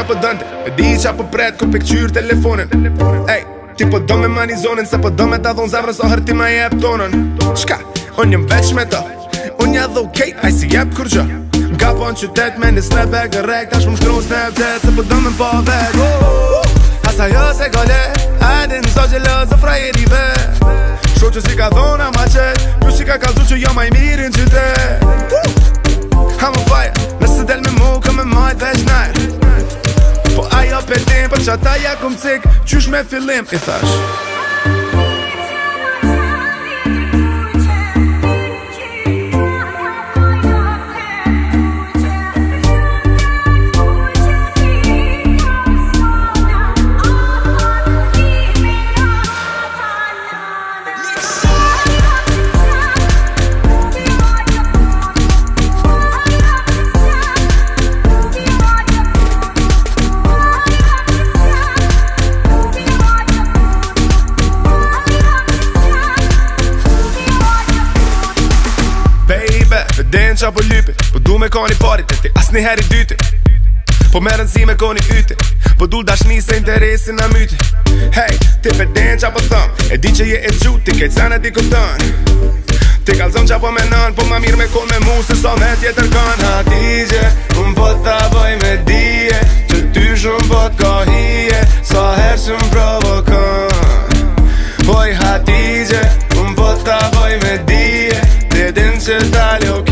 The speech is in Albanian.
qa po dënte, e di qa po pret kur pe këqyr telefonin. Ej, ti po do me manizonin, se po do me ta thon zemrën so herë ti ma jep tonën. Shka, unë jem veç me ta, unë ja dho kejt, aj si jep kur gjë. Nga po në qytet me një snapback e rek, tash më shkru snapchat, se po do me pa vek. Asa jo se gole, ajde në so gjelë, zë frajeri ve. Sho që si ka dhona ma qet, plus si ka kalzu që jo ma i mirin qytet. I'm on fire, nëse del me mu, këm me majt veç najr. Po ajo petim, për që ata ja kum cik, qysh me fillim, i thash. Den qa po lypi, po du me koni parit e ti as një heri dyti. Po me rëndësi me koni yti, po du dashni se interesin a myti. Hej, ti pe den qa po thëm, e di që je e gjut, ti kejt sen e di këtën. Ti kalzëm qa po me nën, po ma mirë me kon me mu, se so me tjetër kën. Hatigje, unë po ta boj me dije, që ty shumë po t'ka hije, sa herë që më provokën. Poj hatigje, unë po ta boj me dije, ti din që t'aljo